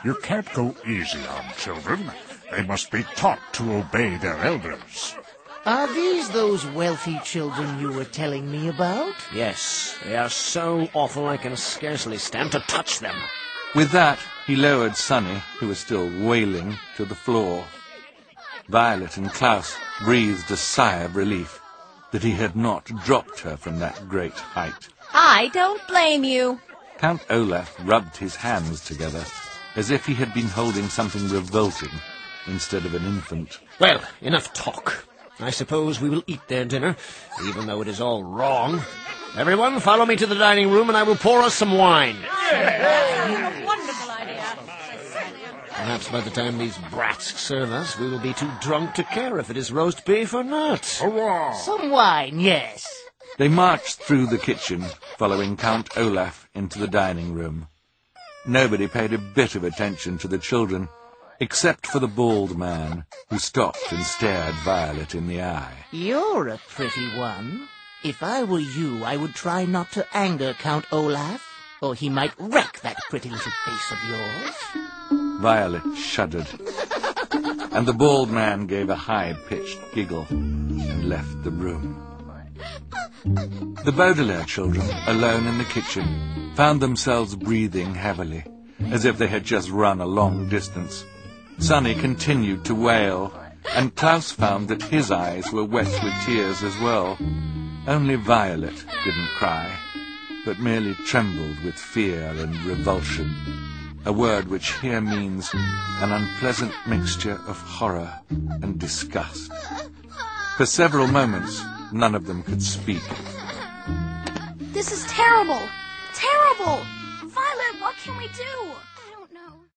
You can't go easy on children. They must be taught to obey their elders. Are these those wealthy children you were telling me about? Yes, they are so awful I can scarcely stand to touch them. With that, he lowered Sonny, who was still wailing, to the floor. Violet and Klaus breathed a sigh of relief that he had not dropped her from that great height. I don't blame you. Count Olaf rubbed his hands together, as if he had been holding something revolting instead of an infant. Well, enough talk. I suppose we will eat their dinner, even though it is all wrong. Everyone, follow me to the dining room, and I will pour us some wine. A wonderful idea. Perhaps by the time these brats serve us, we will be too drunk to care if it is roast beef or not. Hurrah! Some wine, yes. They marched through the kitchen, following Count Olaf into the dining room. Nobody paid a bit of attention to the children, except for the bald man, who stopped and stared Violet in the eye. You're a pretty one. If I were you, I would try not to anger Count Olaf, or he might wreck that pretty little face of yours. Violet shuddered, and the bald man gave a high-pitched giggle and left the room. The Baudelaire children, alone in the kitchen, found themselves breathing heavily, as if they had just run a long distance. Sonny continued to wail, and Klaus found that his eyes were wet with tears as well. Only Violet didn't cry, but merely trembled with fear and revulsion, a word which here means an unpleasant mixture of horror and disgust. For several moments, none of them could speak. This is terrible. Terrible. Violet, what can we do?